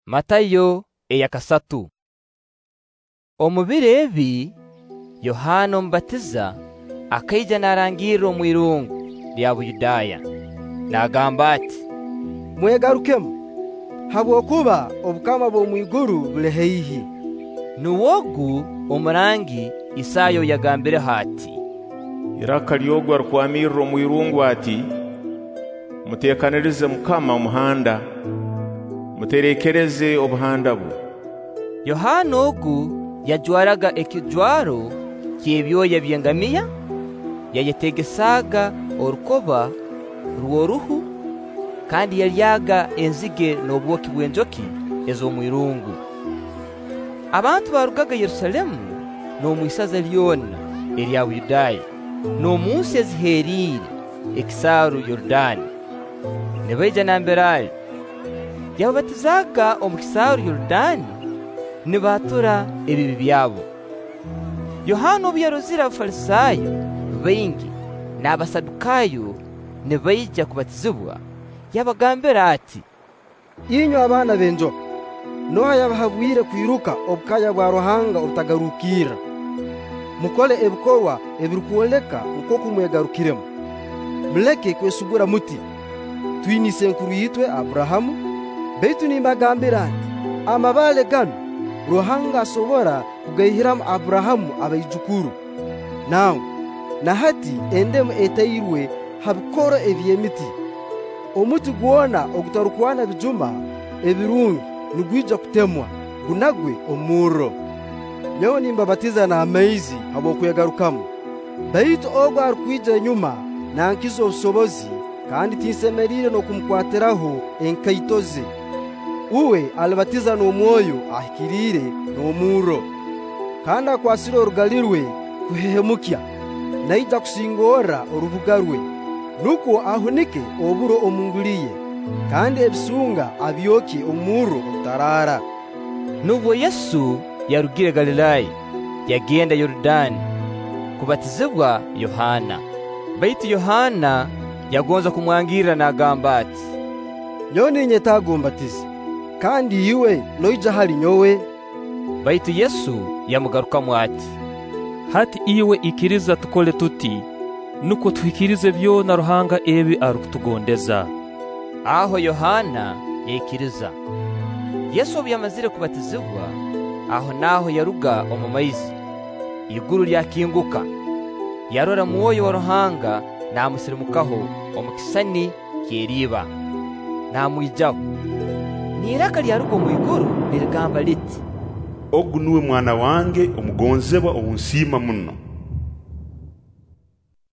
Matayo eyakasatu. Omubiri ebi Yohana Omubatiza akaija narangirira omwirungu lya Buyudaya nagamba ati, mwegarukemu habwokuba obukama bw'omwiguru buli haihi. Nuwogu omurangi Isayo yagambire hati, iraka lyogu arikwamirira omwirungu ati, mutekanirize Mukama omuhanda, muterekereze obuhanda bwe. Yohana ogu yajwaraga ekijwaro ky'ebyoya by'engamiya, yayetegesaga orukoba rw'oruhu, kandi yalyaga enzige n'obwoki bw'enjoki ez'omwirungu. Abantu barugaga Yerusalemu n'omwisaza lyona erya Buyudaya n'omunsi eziherire ekisaaru Yorodani, nibaija nambere yababatizaga omu kisaaru Yorodani nibatura ebibi byabo. Yohana obu yarozire Abafarisayo baingi n'Abasadukayo nibaija kubatizibwa, yabagambira ati, inywe abaana b'enjoka, noha yabahabwire kwiruka obukaya bwa Ruhanga obutagarukira. Mukole ebikorwa ebirikuoleka nk'oku mwegarukiremu. Muleke kwesugura muti, twinise enkuru yitwe Aburahamu, baitu nimbagambira ati, amabale ganu Ruhanga asobora kugaihiramu Aburahamu abaijukuru. Nawe na hati endemu etairwe habikoro eby'emiti. Omuti gwona ogutarukwana bijuma ebirungi nigwija kutemwa gunagwe omurro. Nyowe nimbabatiza n'amaizi habw'okwegarukamu, baitu ogu arikwija enyuma nankiza obusobozi, kandi tinsemerire n'okumukwatiraho enkaito ze. Uwe alibatiza n'omwoyo ahikirire n'omurro, kandi akwasire orugali rwe kuhehemukya, naija kusingora orubuga rwe, nuko ahunike oburo omunguliye, kandi ebisunga abyokye omurro obutarara. Nubwo Yesu yarugire Galilaya, yagenda Yorodani kubatizibwa Yohana. Baitu Yohana yagonza kumwangirira nagamba ati, nyowe ninyetaaga ombatize, kandi iwe noija hali nyowe? Baitu Yesu yamugarukamu ati, hati iwe ikiriza tukole tuti, nuko tuhikirize byona Ruhanga ebi arukutugondeza. Aho Yohana yikiriza. Yesu obu yamazire kubatizibwa, aho naho yaruga omu maizi, iguru lyakinguka, yarora mwoyo wa Ruhanga namusirimukaho omu kisani ky'eriiba, namwijaho. N'iraka lyaruga omu iguru nirigamba liti, ogu niwe mwana wange omugonzebwa owunsiima muno.